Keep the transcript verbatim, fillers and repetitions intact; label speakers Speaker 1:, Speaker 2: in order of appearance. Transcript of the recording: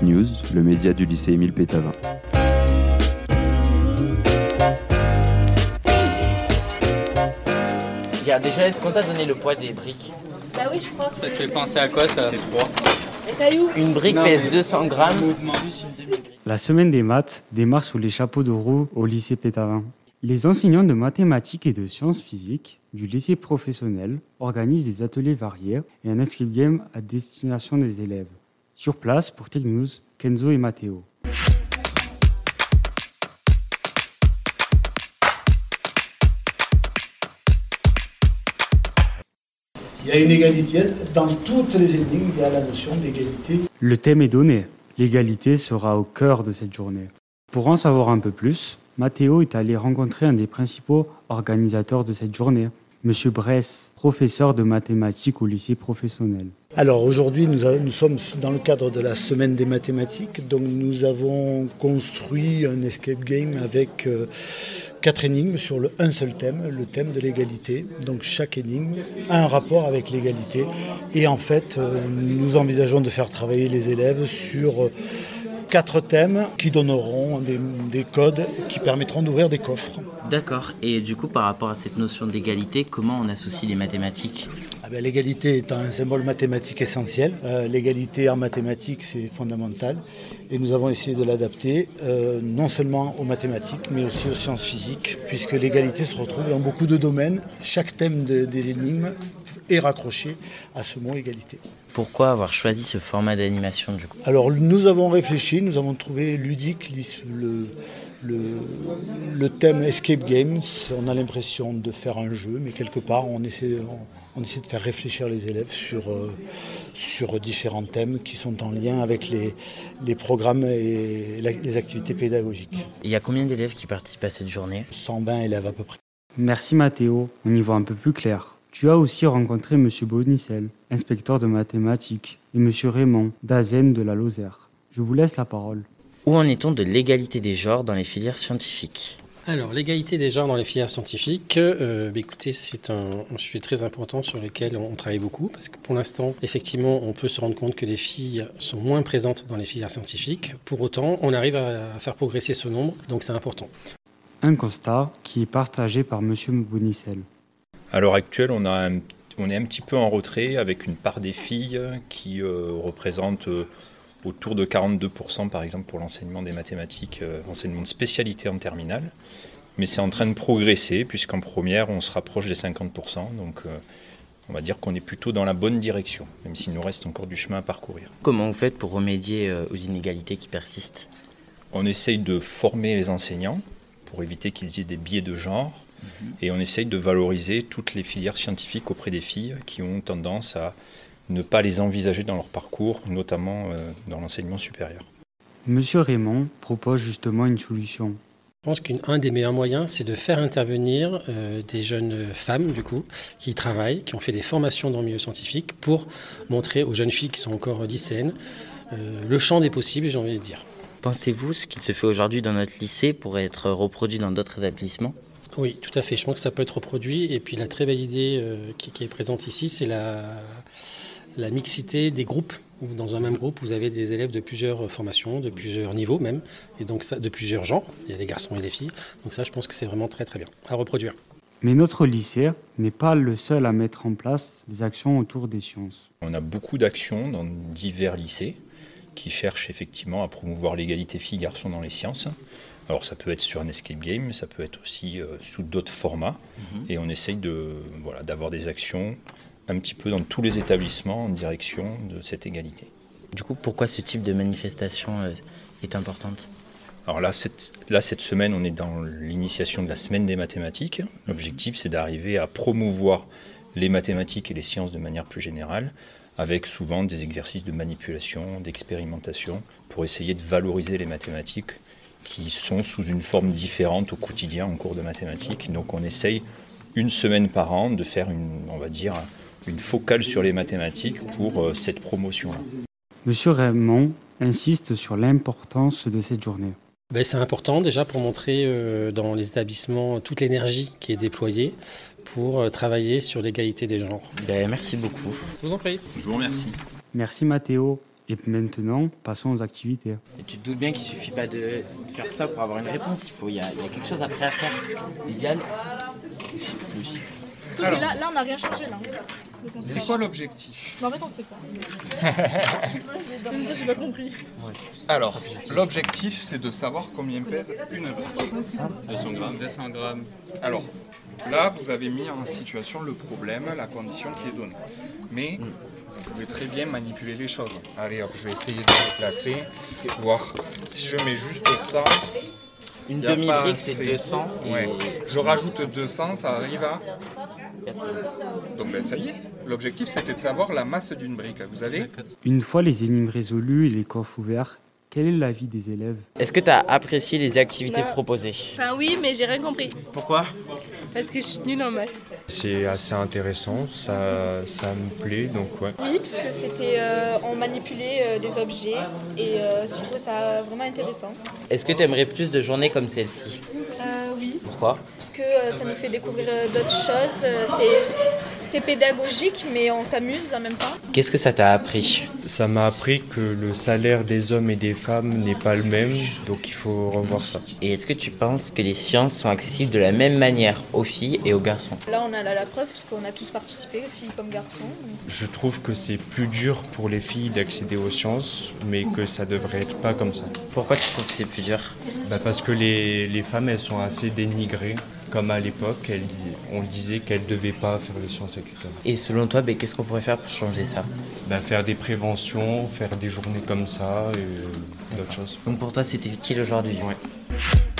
Speaker 1: News, le média du lycée Émile Pétavin.
Speaker 2: Regarde, déjà, est-ce qu'on t'a donné le poids des briques?
Speaker 3: Bah oui, je crois.
Speaker 4: Ça te fait penser à quoi ça?
Speaker 2: C'est trois.
Speaker 3: Et t'as où?
Speaker 2: Une brique
Speaker 4: Non,
Speaker 2: pèse
Speaker 4: mais-
Speaker 2: deux cents grammes.
Speaker 5: La semaine des maths démarre sous les chapeaux de roue au lycée Pétavin. Les enseignants de mathématiques et de sciences physiques du lycée professionnel organisent des ateliers variés et un escape game à destination des élèves. Sur place, pour Tech News, Kenzo et Matteo.
Speaker 6: Il y a une égalité dans toutes les énigmes, il y a la notion d'égalité.
Speaker 5: Le thème est donné. L'égalité sera au cœur de cette journée. Pour en savoir un peu plus, Matteo est allé rencontrer un des principaux organisateurs de cette journée, Monsieur Bress, professeur de mathématiques au lycée professionnel.
Speaker 6: Alors aujourd'hui, nous, a- nous sommes dans le cadre de la semaine des mathématiques, donc nous avons construit un escape game avec euh, quatre énigmes sur le, un seul thème, le thème de l'égalité. Donc chaque énigme a un rapport avec l'égalité et en fait, euh, nous envisageons de faire travailler les élèves sur euh, quatre thèmes qui donneront des, des codes qui permettront d'ouvrir des coffres.
Speaker 2: D'accord. Et du coup, par rapport à cette notion d'égalité, comment on associe les mathématiques?
Speaker 6: Ah ben, l'égalité étant un symbole mathématique essentiel, euh, l'égalité en mathématiques c'est fondamental et nous avons essayé de l'adapter euh, non seulement aux mathématiques mais aussi aux sciences physiques puisque l'égalité se retrouve dans beaucoup de domaines. Chaque thème de- des énigmes est raccroché à ce mot égalité.
Speaker 2: Pourquoi avoir choisi ce format d'animation du coup?
Speaker 6: Alors nous avons réfléchi, nous avons trouvé ludique le, le, le thème Escape Games. On a l'impression de faire un jeu, mais quelque part on essaie, on, on essaie de faire réfléchir les élèves sur, euh, sur différents thèmes qui sont en lien avec les, les programmes et la- les activités pédagogiques.
Speaker 2: Il y a combien d'élèves qui participent à cette journée?
Speaker 6: cent vingt élèves à peu près.
Speaker 5: Merci Matteo, on y voit un peu plus clair. Tu as aussi rencontré Monsieur Bonicel, inspecteur de mathématiques, et Monsieur Raymond, d'Azen de la Lozère. Je vous laisse la parole.
Speaker 2: Où en est-on de l'égalité des genres dans les filières scientifiques?
Speaker 7: Alors, l'égalité des genres dans les filières scientifiques, euh, bah, écoutez, c'est un, un sujet très important sur lequel on travaille beaucoup, parce que pour l'instant, effectivement, on peut se rendre compte que les filles sont moins présentes dans les filières scientifiques. Pour autant, on arrive à, à faire progresser ce nombre, donc c'est important.
Speaker 5: Un constat qui est partagé par Monsieur Bonicel.
Speaker 8: À l'heure actuelle, on, a un- on est un petit peu en retrait avec une part des filles qui euh, représente euh, autour de quarante-deux pour cent par exemple pour l'enseignement des mathématiques, euh, enseignement de spécialité en terminale. Mais c'est en train de progresser puisqu'en première on se rapproche des cinquante pour cent. Donc euh, on va dire qu'on est plutôt dans la bonne direction, même s'il nous reste encore du chemin à parcourir.
Speaker 2: Comment vous faites pour remédier euh, aux inégalités qui persistent?
Speaker 8: On essaye de former les enseignants pour éviter qu'ils aient des biais de genre. Et on essaye de valoriser toutes les filières scientifiques auprès des filles qui ont tendance à ne pas les envisager dans leur parcours, notamment euh, dans l'enseignement supérieur.
Speaker 5: Monsieur Raymond propose justement une solution.
Speaker 7: Je pense qu'un des meilleurs moyens, c'est de faire intervenir euh, des jeunes femmes, du coup, qui travaillent, qui ont fait des formations dans le milieu scientifique, pour montrer aux jeunes filles qui sont encore lycéennes euh, le champ des possibles, j'ai envie de dire.
Speaker 2: Pensez-vous ce qu'il se fait aujourd'hui dans notre lycée pourrait être reproduit dans d'autres établissements?
Speaker 7: Oui, tout à fait. Je pense que ça peut être reproduit. Et puis la très belle idée euh, qui, qui est présente ici, c'est la, la mixité des groupes. Où dans un même groupe, vous avez des élèves de plusieurs formations, de plusieurs niveaux même, et donc ça, de plusieurs genres. Il y a des garçons et des filles. Donc ça, je pense que c'est vraiment très très bien à reproduire.
Speaker 5: Mais notre lycée n'est pas le seul à mettre en place des actions autour des sciences.
Speaker 8: On a beaucoup d'actions dans divers lycées qui cherchent effectivement à promouvoir l'égalité filles-garçons dans les sciences. Alors ça peut être sur un escape game, mais ça peut être aussi euh, sous d'autres formats. Mmh. Et on essaye de, voilà, d'avoir des actions un petit peu dans tous les établissements en direction de cette égalité.
Speaker 2: Du coup, pourquoi ce type de manifestation euh, est importante?
Speaker 8: Alors là cette, là, cette semaine, on est dans l'initiation de la semaine des mathématiques. L'objectif, c'est d'arriver à promouvoir les mathématiques et les sciences de manière plus générale, avec souvent des exercices de manipulation, d'expérimentation, pour essayer de valoriser les mathématiques qui sont sous une forme différente au quotidien en cours de mathématiques. Donc on essaye une semaine par an de faire une, on va dire, une focale sur les mathématiques pour euh, cette promotion-là.
Speaker 5: Monsieur Raymond insiste sur l'importance de cette journée.
Speaker 7: Ben, c'est important déjà pour montrer euh, dans les établissements toute l'énergie qui est déployée pour euh, travailler sur l'égalité des genres.
Speaker 2: Ben, merci beaucoup.
Speaker 7: Je vous en prie.
Speaker 8: Je vous remercie.
Speaker 5: Merci Matteo. Et maintenant, passons aux activités.
Speaker 2: Et tu te doutes bien qu'il suffit pas de faire ça pour avoir une réponse. Il faut, il y a, il y a quelque chose après à faire. Légal. Le chiffre.
Speaker 3: Tout, mais là, là, on n'a rien changé là. Donc, on
Speaker 4: C'est
Speaker 3: sait
Speaker 4: quoi
Speaker 3: pas.
Speaker 4: l'objectif?
Speaker 3: Mais en fait, on sait pas. Même ça, j'ai pas compris.
Speaker 4: Alors, l'objectif, c'est de savoir combien pèse une brique.
Speaker 9: deux cents grammes. deux cents grammes.
Speaker 4: Alors, là, vous avez mis en situation le problème, la condition qui est donnée. Mais vous pouvez très bien manipuler les choses. Allez, hop, je vais essayer de déplacer, voir si je mets juste ça.
Speaker 2: Une
Speaker 4: y a pas
Speaker 2: demi-brique, c'est
Speaker 4: assez.
Speaker 2: deux cents. Et
Speaker 4: Ouais. Je rajoute deux cents, ça arrive à...
Speaker 2: quatre cents.
Speaker 4: Donc ben, ça y est, l'objectif c'était de savoir la masse d'une brique. Vous avez
Speaker 5: Une fois les énigmes résolues et les coffres ouverts, quel est l'avis des élèves?
Speaker 2: Est-ce que tu as apprécié les activités
Speaker 3: Non.
Speaker 2: proposées?
Speaker 3: Enfin, oui, mais j'ai rien compris.
Speaker 2: Pourquoi?
Speaker 3: Parce que je suis nulle en maths.
Speaker 10: C'est assez intéressant, ça, ça me plaît, donc ouais.
Speaker 3: Oui, parce que c'était. Euh, on manipulait euh, des objets et euh, je trouvais ça vraiment intéressant.
Speaker 2: Est-ce que tu aimerais plus de journées comme celle-ci?
Speaker 3: Euh, oui,
Speaker 2: Pourquoi?
Speaker 3: parce que euh, ça nous fait découvrir euh, d'autres choses. Euh, c'est, c'est pédagogique, mais on s'amuse en même temps.
Speaker 2: Qu'est-ce que ça t'a appris?
Speaker 10: Ça m'a appris que le salaire des hommes et des femmes n'est pas le même, donc il faut revoir ça.
Speaker 2: Et est-ce que tu penses que les sciences sont accessibles de la même manière aux filles et aux garçons?
Speaker 3: Là, on a la, la preuve, parce qu'on a tous participé, filles comme garçons.
Speaker 10: Je trouve que c'est plus dur pour les filles d'accéder aux sciences, mais que ça devrait être pas comme ça.
Speaker 2: Pourquoi tu trouves que c'est plus dur?
Speaker 10: Bah parce que les, les femmes, elles sont assez dénigrées. Comme à l'époque, elles- on disait qu'elles ne devaient pas faire les sciences, et cetera.
Speaker 2: Et selon toi, ben, qu'est-ce qu'on pourrait faire pour changer ça?
Speaker 10: Bah, faire des préventions, faire des journées comme ça et euh, d'autres choses.
Speaker 2: Donc pour toi, c'était utile aujourd'hui?
Speaker 10: Ouais.